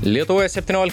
Lietuvoje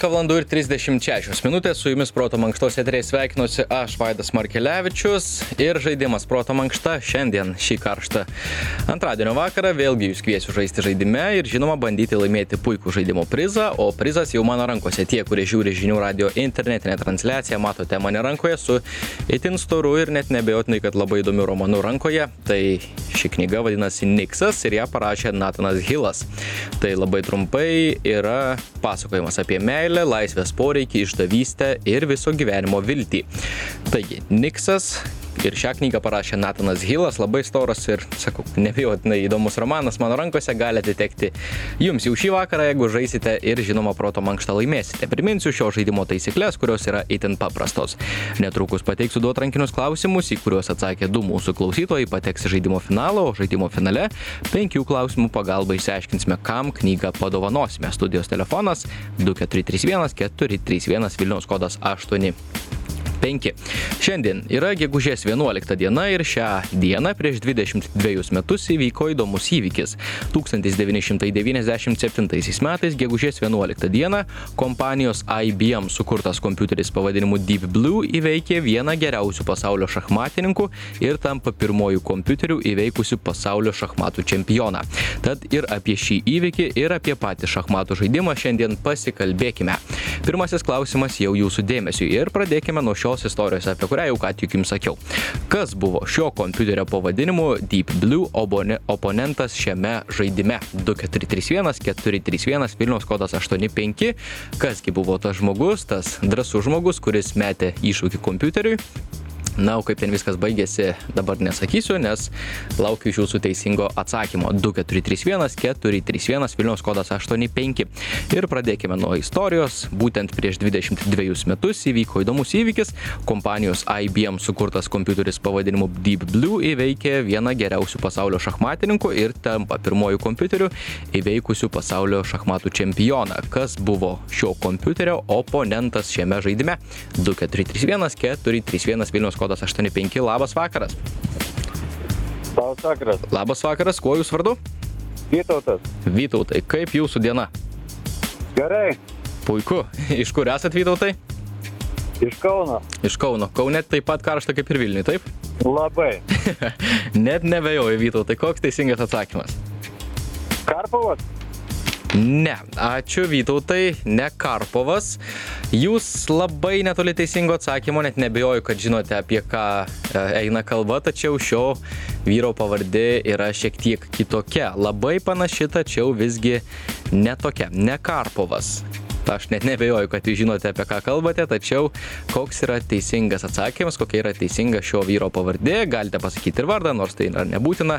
17:36 su jumis Proto mankštos eteryje sveikinuosi aš, Vaidas Markelevičius, ir žaidimas Proto mankšta šiandien šį karštą antradienio vakarą. Vėlgi jūs kviesiu žaisti žaidime ir žinoma bandyti laimėti puikų žaidimo prizą, o prizas jau mano rankose. Tie, kurie žiūri Žinių radio internetinę transliaciją, matote mane rankoje su itin storu ir net nebejotinai, kad labai įdomiu romanu rankoje. Tai ši knyga vadinasi Niksas ir ją parašė Nathanas Hillas. Tai labai trumpai yra pasakojimas apie meilę, laisvės poreikį, išdavystę ir viso gyvenimo viltį. Taigi, Niksas ir šią knygą parašė Nathanas Hillas, labai storas ir, sakau, neabejotinai įdomus romanas mano rankose, gali atitekti jums jau šį vakarą, jeigu žaisite ir žinoma Proto mankštą laimėsite. Priminsiu šio žaidimo taisyklės, kurios yra itin paprastos. Netrukus pateiksiu du atrankinius klausimus, į kuriuos atsakė du mūsų klausytojai, pateks į žaidimo finalą, o žaidimo finale 5 klausimų pagalba išsiaiškinsime, kam knygą padovanosime. Studijos telefonas 2431 431 Vilniaus kodas 85. Šiandien yra gegužės 11 diena ir šią dieną prieš 22 metus įvyko įdomus įvykis. 1997 metais gegužės 11 dieną kompanijos IBM sukurtas kompiuteris pavadinimu Deep Blue įveikė vieną geriausių pasaulio šachmatininkų ir tampa pirmojų kompiuterių įveikusių pasaulio šachmatų čempioną. Tad ir apie šį įvykį, ir apie patį šachmatų žaidimą šiandien pasikalbėkime. Pirmasis klausimas jau jūsų dėmesiui ir pradėkime nuo šios istorijos, apie kurią jau ką tik jums sakiau. Kas buvo šio kompiuterio pavadinimu Deep Blue oponentas šiame žaidime? 2431 431 Vilniaus kodas 85. Kasgi buvo tas žmogus, tas drąsus žmogus, kuris metė iššūkį kompiuteriui? Na, o kaip ten viskas baigėsi, dabar nesakysiu, nes laukiu iš jūsų teisingo atsakymo. 2431 431 Vilniaus kodas 85. Ir pradėkime nuo istorijos. Būtent prieš 22 metus įvyko įdomus įvykis. Kompanijos IBM sukurtas kompiuteris pavadinimu Deep Blue įveikė vieną geriausių pasaulio šachmatininkų ir tampa pirmojų kompiuterių įveikusių pasaulio šachmatų čempioną. Kas buvo šio kompiuterio oponentas šiame žaidime? 2431 431 Vilniaus kodas 85. Labas vakaras. Labas vakaras. Labas vakaras. Kuo jūs vardu? Vytautas. Vytautai, kaip jūsų diena? Gerai. Puiku. Iš kur esat, Vytautai? Iš Kauno. Iš Kauno. Kaune taip pat karšta kaip ir Vilniuje, taip? Labai. Net nebejoju, Vytautai. Koks teisingas atsakymas? Karpovas? Ne. Ačiū, Vytautai. Ne Karpovas. Jūs labai netoli teisingo atsakymo, net nebejoju, kad žinote, apie ką eina kalba, tačiau šio vyro pavardė yra šiek tiek kitokia. Labai panaši, tačiau visgi netokia. Ne Karpovas. Aš net nebejoju, kad jūs žinote, apie ką kalbate, tačiau koks yra teisingas atsakymas, kokia yra teisinga šio vyro pavardė, galite pasakyti ir vardą, nors tai yra nebūtina.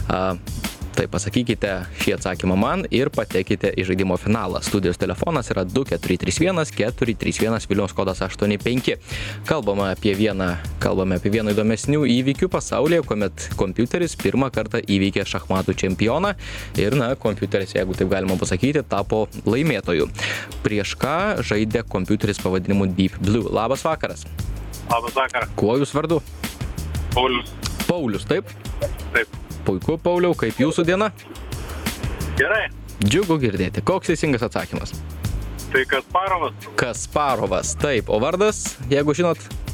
Tai pasakykite šį atsakymą man ir patekite į žaidimo finalą. Studijos telefonas yra 2431 431 Vilniaus kodas 85. Kalbame apie vieną įdomesnių įvykių pasaulyje, kuomet kompiuteris pirmą kartą įveikė šachmatų čempioną ir, kompiuteris, jeigu taip galima pasakyti, tapo laimėtoju. Prieš ką žaidė kompiuteris pavadinimu Deep Blue. Labas vakaras. Labas vakaras. Kuo jūs vardu? Paulius. Paulius, taip? Taip. Puiku, Pauliau, kaip jūsų diena? Gerai. Džiugu girdėti. Koks teisingas atsakymas? Tai Kasparovas. Kasparovas, taip. O vardas, jeigu žinot?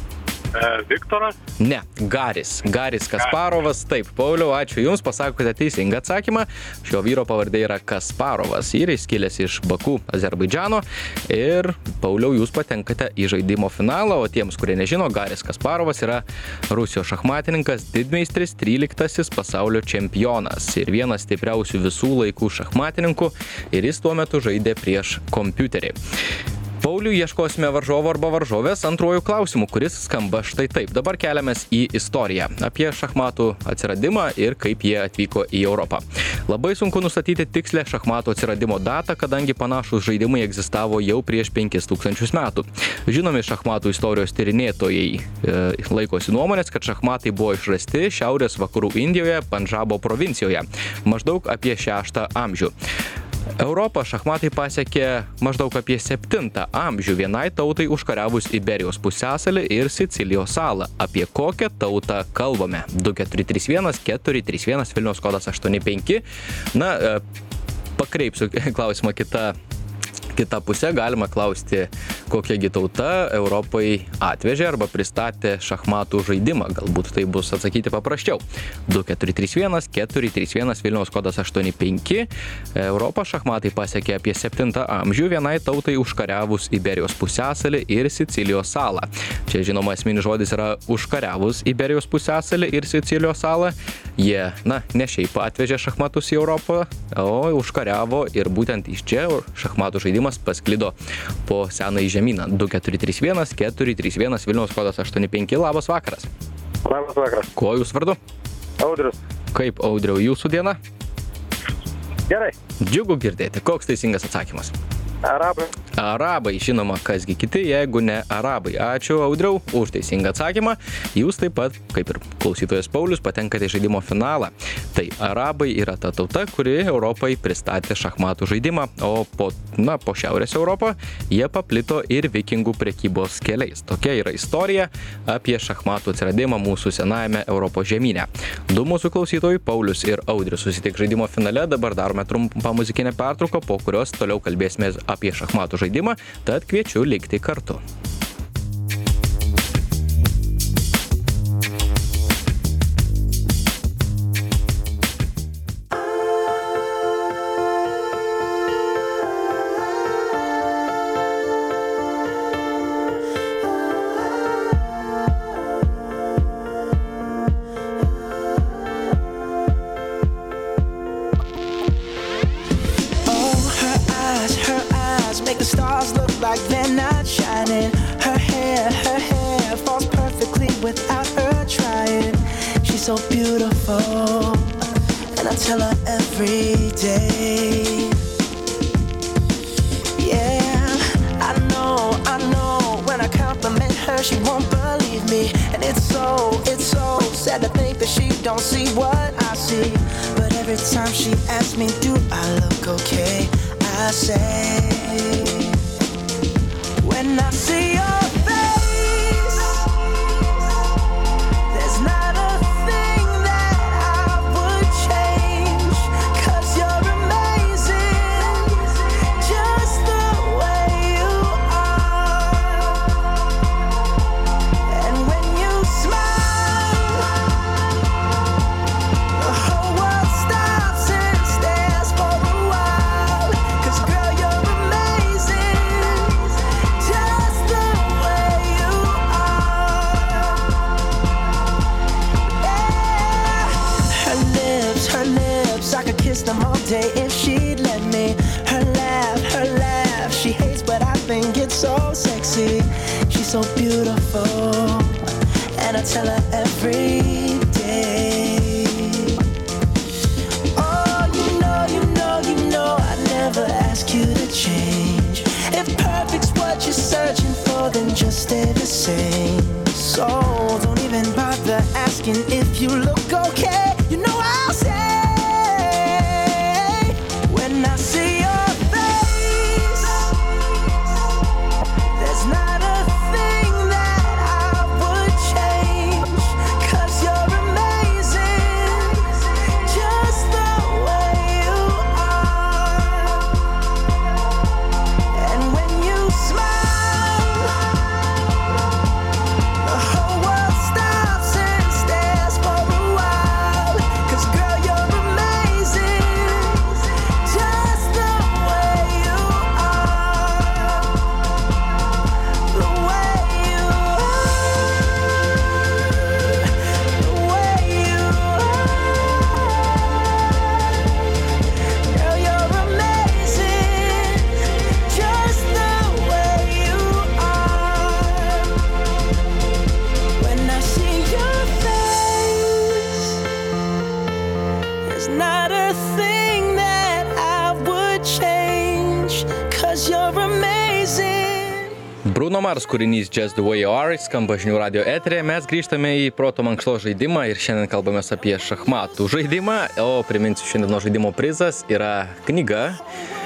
Viktoras. Ne, Garis. Garis Kasparovas, taip. Pauliau, ačiū Jums, pasakote teisingą atsakymą. Šio vyro pavardė yra Kasparovas ir jis kilęs iš Baku, Azerbaidžano. Ir, Pauliau, jūs patenkate į žaidimo finalą, o tiems, kurie nežino, Garis Kasparovas yra Rusijos šachmatininkas, didmeistris, 13 pasaulio čempionas ir vienas stipriausių visų laikų šachmatininkų, ir jis tuo metu žaidė prieš kompiuterį. Paulių ieškosime varžovo arba varžovės antruoju klausimu, kuris skamba štai taip. Dabar keliamės į istoriją apie šachmatų atsiradimą ir kaip jie atvyko į Europą. Labai sunku nustatyti tikslę šachmatų atsiradimo datą, kadangi panašūs žaidimai egzistavo jau prieš 5000 metų. Žinomi šachmatų istorijos tyrinėtojai laikosi nuomonės, kad šachmatai buvo išrasti Šiaurės vakarų Indijoje, Pandžabo provincijoje, maždaug apie 6 amžių. Europą šachmatai pasiekė maždaug apie 7 amžių vienai tautai užkariavus Iberijos pusiasalį ir Sicilijos salą. Apie kokią tautą kalbame? 2431 431 Vilniaus kodas 85. Pakreipsiu klausimą kita pusė galima klausti, kokiagi tauta Europai atvežė arba pristatė šachmatų žaidimą. Galbūt tai bus atsakyti paprasčiau. 2431 431 Vilniaus kodas 85. Europą šachmatai pasiekė apie 7 amžių vienai tautai užkariavus Iberijos pusiasalį ir Sicilijos salą. Čia žinoma esminis žodis yra užkariavus Iberijos pusiasalį ir Sicilijos salą. Jie, ne šiaip atvežė šachmatus į Europą, o užkariavo ir būtent iš čia šachmatų žaidimas pasklido po senąjį žemyną. 2431 431 Vilniaus kodas 85. Labas vakaras. Labas vakaras. Kuo jūs vardu? Audrius. Kaip, Audriau, jūsų diena? Gerai. Džiugu girdėti. Koks teisingas atsakymas? Arabai. Arabai, žinoma, kasgi kiti, jeigu ne arabai. Ačiū, Audriau, už teisingą atsakymą. Jūs taip pat, kaip ir klausytojas Paulius, patenkate į žaidimo finalą. Tai arabai yra ta tauta, kuri Europai pristatė šachmatų žaidimą, o po Šiaurės Europą jie paplito ir vikingų prekybos keliais. Tokia yra istorija apie šachmatų atsiradimą mūsų senajame Europos žemyne. Du mūsų klausytojai, Paulius ir Audrius, susitiks žaidimo finale. Dabar darome trumpą muzikinę pertrauką, po kurios toliau kalbėsime apie šachmatų žaidimą, tad kviečiu likti kartu. So beautiful, and I tell her every day. Yeah, I know, when I compliment her, she won't believe me. And it's so sad to think that she don't see what I see. But every time she asks me, do I look okay? I say, when I see your face, there's not a them all day if she'd let me. Her laugh, she hates but I think it's so sexy. She's so beautiful, and I tell her every day. Oh, you know, I never ask you to change. If perfect's what you're searching for, then just stay the same. So don't even bother asking if you look okay. You know I'll say, I see your face, there's not a thing that I would change, 'cause you're amazing, just the way you are. And when you smile, the whole world stops and stares for a while, 'cause girl, you're amazing. Bruno Mars kūrinys Just the Way You Are skamba žinių radio eteryje. Mes grįžtame į proto mankštos žaidimą ir šiandien kalbamės apie šachmatų žaidimą. O priminsiu, šiandieno žaidimo prizas yra knyga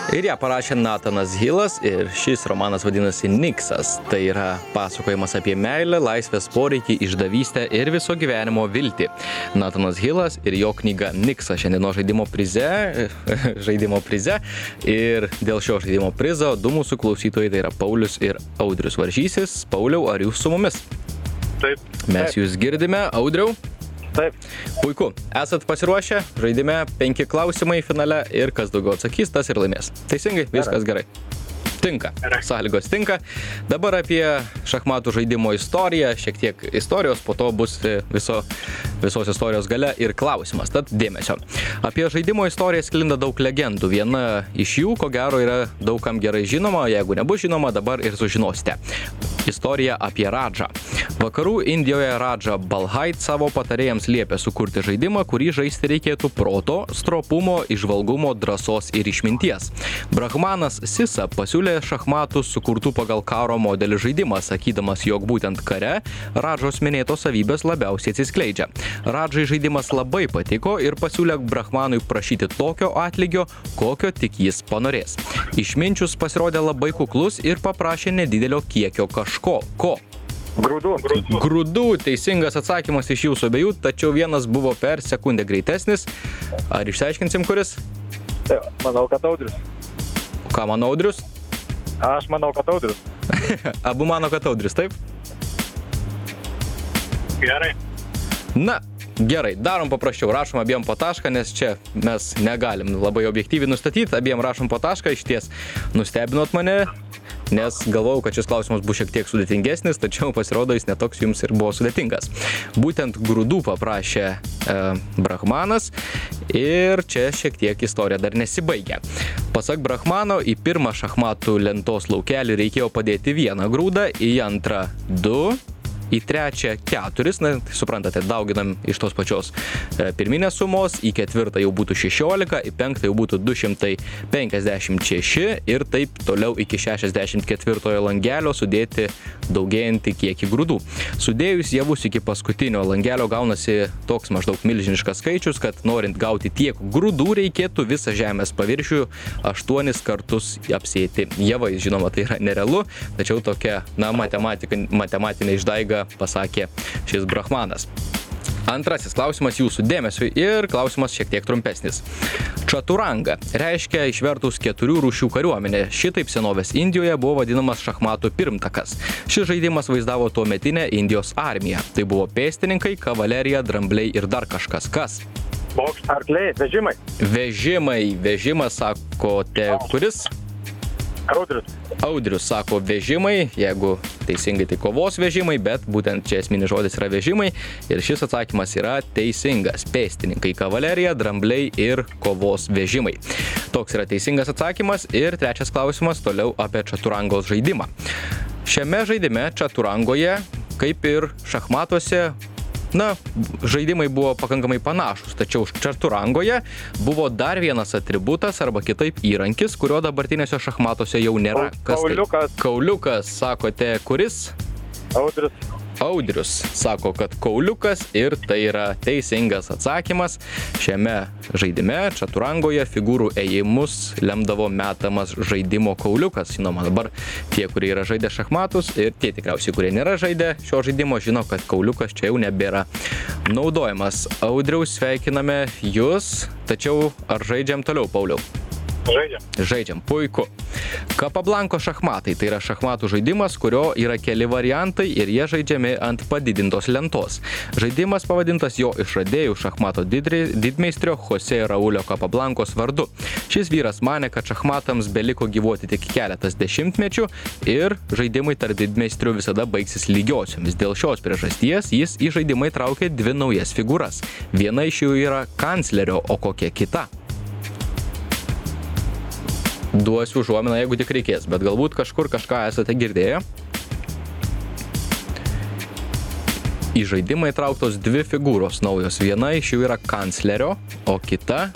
Ir ją parašė Nathanas Hillas ir šis romanas vadinasi Niksas. Tai yra pasakojimas apie meilę, laisvės poreikį, išdavystę ir viso gyvenimo viltį. Nathanas Hillas ir jo knyga Niksas šiandieno žaidimo prize. Ir dėl šio žaidimo prizo du mūsų klausytojai, tai yra Paulius ir Audrius varžysis. Pauliau, ar jūs su mumis? Taip. Mes jūs girdime. Audriau? Taip. Puiku. Esat pasiruošę? Žaidime 5 klausimai finale ir kas daugiau atsakys, tas ir laimės. Teisingai? Viskas gerai. Tinka. Sąlygos tinka. Dabar apie šachmatų žaidimo istoriją, šiek tiek istorijos, po to bus visos istorijos gale ir klausimas. Tad dėmesio. Apie žaidimo istoriją sklinda daug legendų. Viena iš jų, ko gero, yra daugam gerai žinoma, jeigu nebus žinoma, dabar ir sužinosite. Istorija apie Radžą. Vakarų Indijoje Radža Balhait savo patarėjams liepė sukurti žaidimą, kurį žaisti reikėtų proto, stropumo, įžvalgumo, drąsos ir išminties. Brahmanas Sisa pasiūlė šachmatus sukurtų pagal karo modelį žaidimą, sakydamas, jog būtent kare Radžos minėtos savybės labiausiai atsiskleidžia. Radžai žaidimas labai patiko ir pasiūlė Brahmanui prašyti tokio atlygio, kokio tik jis panorės. Išminčius pasirodė labai kuklus ir paprašė nedidelio kiekio kažko. Ko? Grūdų. Teisingas atsakymas iš jūsų abiejų, tačiau vienas buvo per sekundę greitesnis. Ar išsiaiškinsim, kuris? Manau, kad Audrius. Ką mano Audrius? Aš manau, kad Audrius. Abu mano, kad Audrius, taip? Gerai. Na, gerai, darom paprasčiau, rašom abiem po tašką, nes čia mes negalim labai objektyviai nustatyti, abiem rašom po tašką, išties nustebinot mane, nes galvojau, kad šis klausimas bus šiek tiek sudėtingesnis, tačiau pasirodo jis netoks jums ir buvo sudėtingas. Būtent grūdų paprašė Brahmanas ir čia šiek tiek istorija dar nesibaigia. Pasak Brahmano, į pirmą šachmatų lentos laukelį reikėjo padėti 1 grūdą, į antrą 2, į trečią 4, na, suprantate, dauginam iš tos pačios pirminės sumos, į ketvirtą jau būtų 16, į penktą jau būtų 256 ir taip toliau iki 64 langelio sudėti daugėjantį kiekį grūdų. Sudėjus javus iki paskutinio langelio gaunasi toks maždaug milžiniškas skaičius, kad norint gauti tiek grūdų reikėtų visą žemės paviršių 8 kartus apsėti javais. Žinoma, tai yra nerealu, tačiau tokia, na, matematinė išdaiga pasakė šis Brahmanas. Antrasis klausimas jūsų dėmesiui ir klausimas šiek tiek trumpesnis. Čaturanga reiškia išvertus 4 rūšių kariuomenė. Šitaip senovės Indijoje buvo vadinamas šachmatų pirmtakas. Šis žaidimas vaizdavo tuometinę Indijos armiją. Tai buvo pėstininkai, kavalerija, drambliai ir dar kažkas. Kas? Arkliai, vežimai. Vežimas, sakote, kuris? Audrius sako vežimai, jeigu teisingai tai kovos vežimai, bet būtent čia esminis žodis yra vežimai ir šis atsakymas yra teisingas. Pėstininkai, kavalerija, drambliai ir kovos vežimai. Toks yra teisingas atsakymas ir trečias klausimas toliau apie čaturangos žaidimą. Šiame žaidime čaturangoje, kaip ir šachmatuose, na, žaidimai buvo pakankamai panašus, tačiau čaturangoje buvo dar vienas atributas arba kitaip įrankis, kurio dabartinėse šachmatuose jau nėra. Kauliukas. Kauliukas, sakote, kuris? Audrius sako, kad kauliukas ir tai yra teisingas atsakymas. Šiame žaidime čaturangoje figūrų ėjimus lemdavo metamas žaidimo kauliukas. Žinoma, dabar tie, kurie yra žaidę šachmatus ir tie tikriausiai, kurie nėra žaidę šio žaidimo, žino, kad kauliukas čia jau nebėra naudojamas. Audriaus, sveikiname jūs, tačiau ar žaidžiam toliau, Pauliau? Žaidžiam, puiku. Kapablanko šachmatai tai yra šachmatų žaidimas, kurio yra keli variantai ir jie žaidžiami ant padidintos lentos. Žaidimas pavadintas jo išradėjų šachmato didmeistrio Jose Raulio Kapablankos vardu. Šis vyras manė, kad šachmatams beliko gyvuoti tik keletas dešimtmečių ir žaidimai tarp didmeistrių visada baigsis lygiosiomis. Dėl šios priežasties jis į žaidimą įtraukė 2 naujas figūras. Viena iš jų yra kanclerio, o kokia kita? Duosiu užuominą, jeigu tik reikės, bet galbūt kažkur kažką esate girdėję. Į žaidimą įtrauktos 2 figūros naujos. Viena iš jų yra kanclerio, o kita...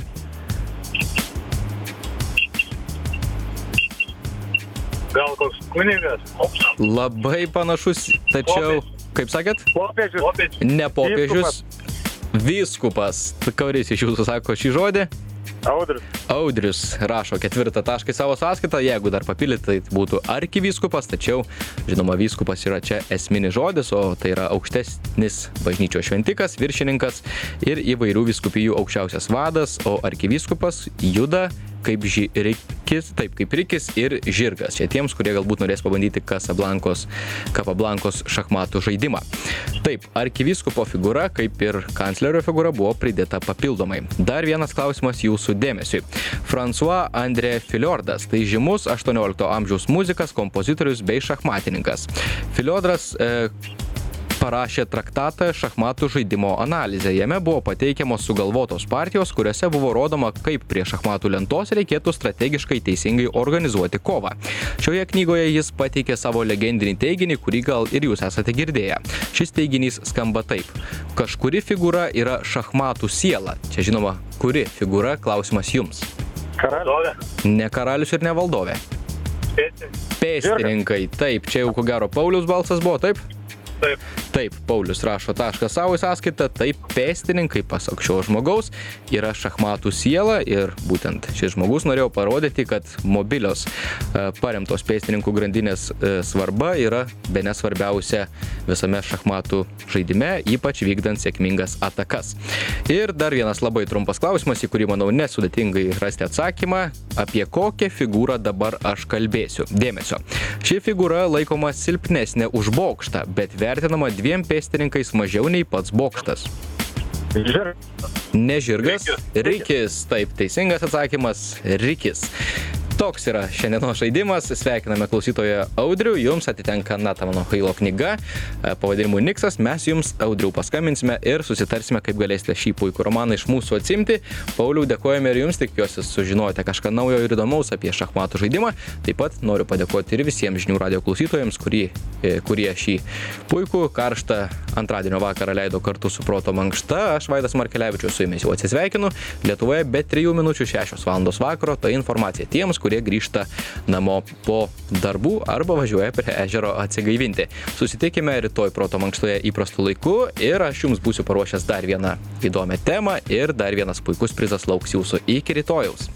Gal koks kunigas? Labai panašus, tačiau... Kaip sakėt? Popiežius. Ne popiežius. Vyskupas. Kuris iš jūsų sako šį žodį? Audrius rašo 4 tašką į savo sąskaitą, jeigu dar papildyti, tai būtų arkivyskupas, tačiau, žinoma, vyskupas yra čia esminis žodis, o tai yra aukštesnis bažnyčios šventikas, viršininkas ir įvairių vyskupijų aukščiausias vadas, o arkivyskupas juda kaip rikis ir žirgas. Čia tiems, kurie galbūt norės pabandyti Kapablankos šachmatų žaidimą. Taip, arkivyskupo figūra, kaip ir kanclerio figūra, buvo pridėta papildomai. Dar vienas klausimas jūsų dėmesiui. François André Filiordas, tai žymus 18 amžiaus muzikas, kompozitorius bei šachmatininkas. Filiordas parašė traktatą šachmatų žaidimo analizę. Jame buvo pateikiamos sugalvotos partijos, kuriuose buvo rodoma, kaip prie šachmatų lentos reikėtų strategiškai teisingai organizuoti kovą. Šioje knygoje jis pateikė savo legendinį teiginį, kurį gal ir jūs esate girdėję. Šis teiginys skamba taip. Kažkuri figūra yra šachmatų siela. Čia žinoma, kuri figūra, klausimas jums. Valdovė. Ne karalius ir ne valdovė. Pėstininkai. Taip, čia jau ko gero Pauliaus balsas buvo, taip? Taip, Paulius rašo tašką savo į sąskaitą, taip, pėstininkai, pasak šio žmogaus, yra šachmatų siela ir būtent šis žmogus norėjo parodyti, kad mobilios paremtos pėstininkų grandinės svarba yra bene svarbiausia visame šachmatų žaidime, ypač vykdant sėkmingas atakas. Ir dar vienas labai trumpas klausimas, į kurį, manau, nesudėtingai rasti atsakymą, apie kokią figūrą dabar aš kalbėsiu. Dėmesio. Ši figūra laikoma silpnesnė už bokštą, bet vertinama 2 pėstininkais mažiau nei pats bokštas. Ne žirgas, rikis. Taip, teisingas atsakymas, rikis. Toks yra šiandienos žaidimas. Sveikiname klausytoją Audrių. Jums atitenka Natano Hailo knyga pavadinimu Niksas. Mes jums, Audrių, paskambinsime ir susitarsime, kaip galėsite šį puikų romaną iš mūsų atsimti. Pauliau, dėkojame ir jums, tikiuosi sužinojote kažką naujo ir įdomaus apie šachmatų žaidimą. Taip pat noriu padėkoti ir visiems žinių radijo klausytojams, kurie šį puikų karštą antradienio vakarą leido kartu su Proto mankšta. Aš, Vaidas Markelevičius, su jumis jau atsisveikinu. Lietuvoje be 3 minučių 6 valandos vakaro. Tai informacija tiems, kurie grįžta namo po darbų arba važiuoja prie ežero atsigaivinti. Susitikime rytoj Proto mankštoje įprastu laiku ir aš jums būsiu paruošęs dar vieną įdomią temą ir dar vienas puikus prizas lauks jūsų. Iki rytojaus.